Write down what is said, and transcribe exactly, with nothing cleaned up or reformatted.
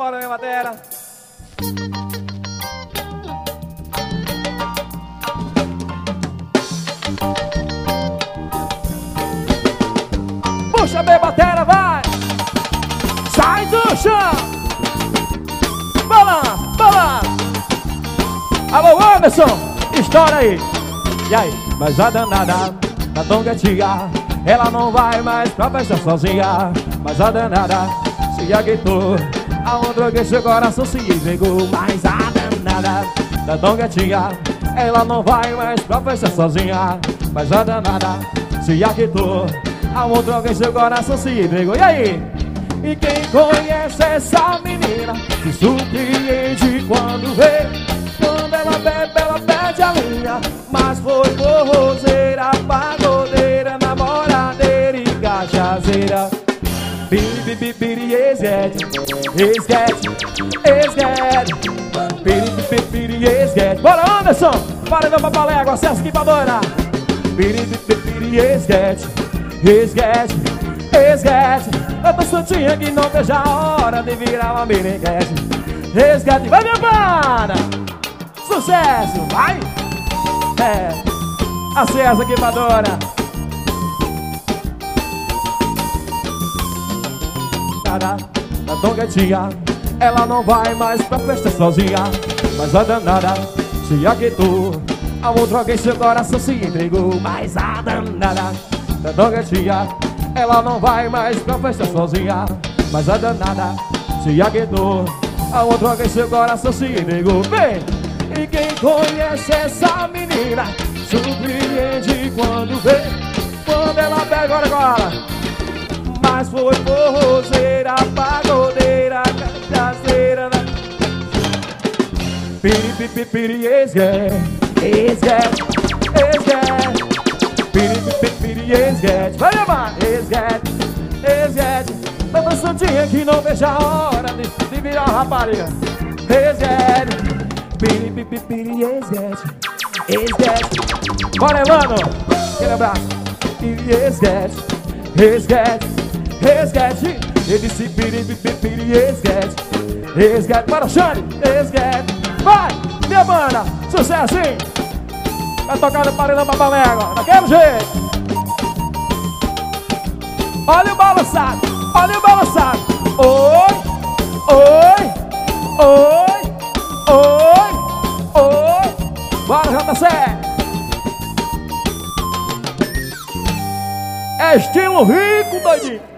Bora, minha batera. Puxa bem, batera, vai! Sai do chão! Balança, balança! Alô, Anderson! Estoura aí! E aí? Mas a danada da Tongatinha, ela não vai mais pra festa sozinha. Mas a danada se aguentou, a outra que seu coração se entregou. Mas a danada da Tongatinha, ela não vai mais pra festa sozinha. Mas a danada se aguentou, a outra vez seu coração se entregou. E aí? E quem conhece essa menina se surpreende quando vê. Quando ela bebe, ela perde a linha. Mas foi forrozeira, pagodeira, namoradeira e cachaceira. Biri, biri, biri, esguete, esguete, esguete. Biri, biri, biri, esguete. Bora, Anderson! Para meu papalégua, acesso aqui pra doida. Biri, biri, biri, esguete, esguete, esguete. Eu tô soltinha que não vejo a hora de virar uma merenguete. Resgate, vai minha banda! Sucesso, vai! É, acesso aqui pra dona. Da Tongatinha, ela não vai mais pra festa sozinha. Mas a danada se aquietou, a outra alguém seu coração se entregou. Mas a danada da Tongatinha, ela não vai mais pra festa sozinha. Mas a danada se aquietou, a outra alguém seu coração se entregou. Vem! E quem conhece essa menina surpreende quando vê. Quando ela pega, agora, agora. Mas foi forrozeira, pagodeira, cachaceira. Piri, piri, piri, esguete, esguete, esguete. Piri, piri, piri, esguete. Vai levar, esguete, esguete. Tanta santinha que não vejo a hora de, de virar uma rapariga. Esguete. Piri, piri, piri, esguete, esguete. Bora, mano! Aquele abraço. Piri, esguete, esguete, esguete. Ele disse piri, piri, piri, esguete, esguete. Bora, Xande, esguete. Vai, minha banda, sucesso, hein? Vai tocar no paredão Papalégua, daquele jeito. Olha o balançado, olha o balançado. Oi, oi, oi, oi, oi. Bora, J C. É estilo rico, doidinho.